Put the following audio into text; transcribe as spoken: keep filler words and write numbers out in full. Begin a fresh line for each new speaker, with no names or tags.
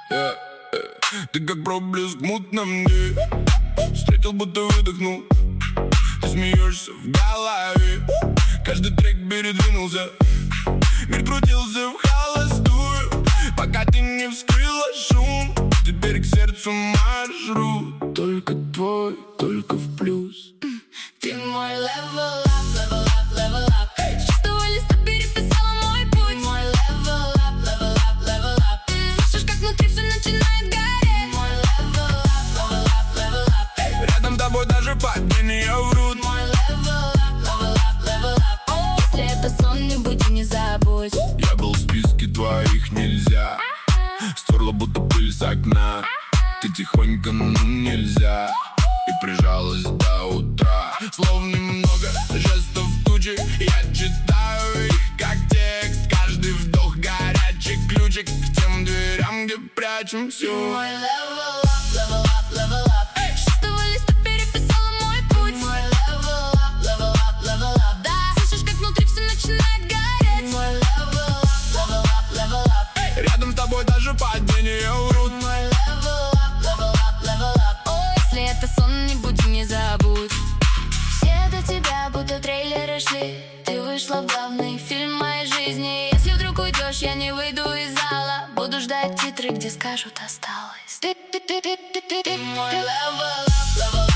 yeah, yeah. Ты как проблеск в мутном дне, встретил, будто выдохнул. Ты смеешься в голове, каждый трек передвинулся. Мир крутился в холостую, пока ты не вскрыла шум. Теперь к сердцу маршрут, только твой, только в плюс.
Ты мой level up, level up, level up. С чистого листа переписала мой путь. Мой level up, level up, level up. Слышишь, как внутри все начинает гореть. Мой level up, level up, level up.
Рядом с тобой даже падения врут.
Мой level up, level up, level up. Если это сон, не будь и не забудь.
Я был в списке твоих нельзя, стерла будто пыль с окна. Ты тихонько, ну нельзя, и прижалась до утра. Слов немного, жестов тучи, я читаю их как текст. Каждый вдох горячий ключик к тем дверям, где прячем все.
Мой level up, level up, level up. С чистого листа переписала мой путь. Мой level up, level up, level up. Да, слышишь, как внутри все начинает гореть. Мой level up, level up, level up.
Рядом с тобой даже падения врут.
Мой level up, level up, level up. О, если это сон, не будь и не забудь. Все до тебя будто трейлеры шли. Ты вышла в главный фильм моей жизни. Если вдруг уйдешь, я не выйду из зала. Буду ждать титры, где скажут осталось. Ты, ты, ты, ты, ты, ты, ты мой level up, level up.